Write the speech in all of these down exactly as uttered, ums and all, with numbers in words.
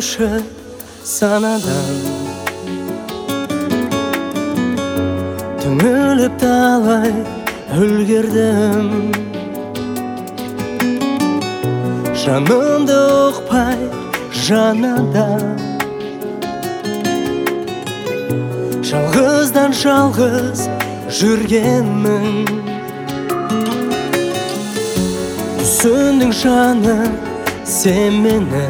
көшіп санадан, түңіліп талай үлгердім. Жанымды ұқпай жанадан, жалғыздан жалғыз жүргенмін. Түсіндің жаны сен мені,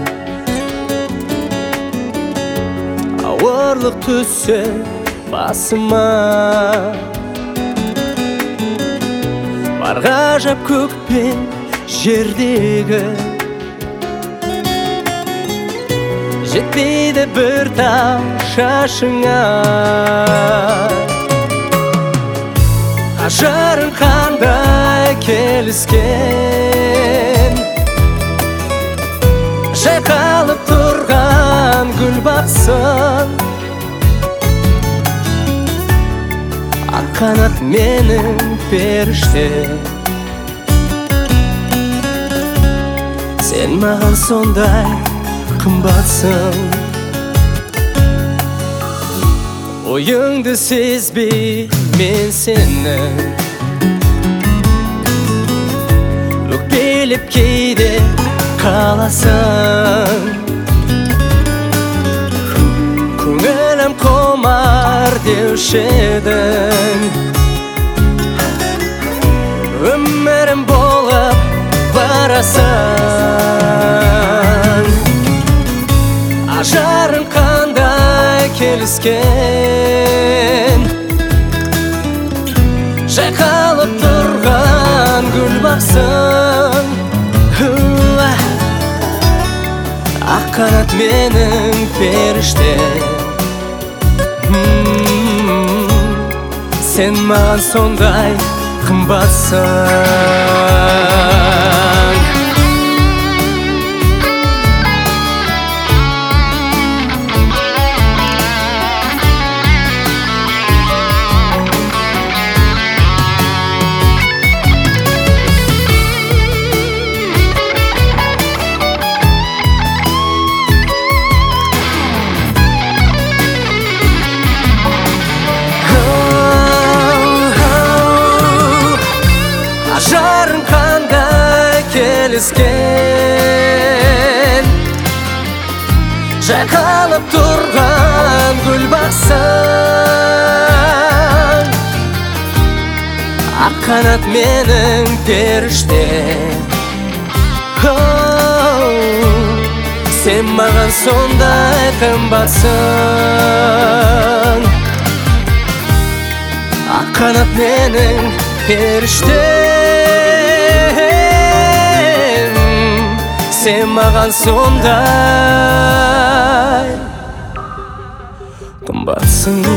ауырлық түссе басыма. Бар ғажап көк пен жердегі, жетпейді бір тау шашыңа. Ажарың қандай келіскен, жайқалып тұрған гүл бақсын. Ақ қанат менің періште, сен маған сондай қымбатсың. Ойыңды сезбей мен сені, өкпелеп кейде қаласың. Көңілім құмар деуші едің, өмірім болып барасың. Ажарың қандай келіскен, жайқалып тұрған гүл бақсын. Ақ қанат менің періште, сен маған сондай қымбатсың. Ажарың қандай келіскен, жайқалып тұрған гүл бақсын. Ақ қанат менің періште, сен маған сондай қымбатсың. Ақ қанат менің періштем, сен маған сондай қымбатсың.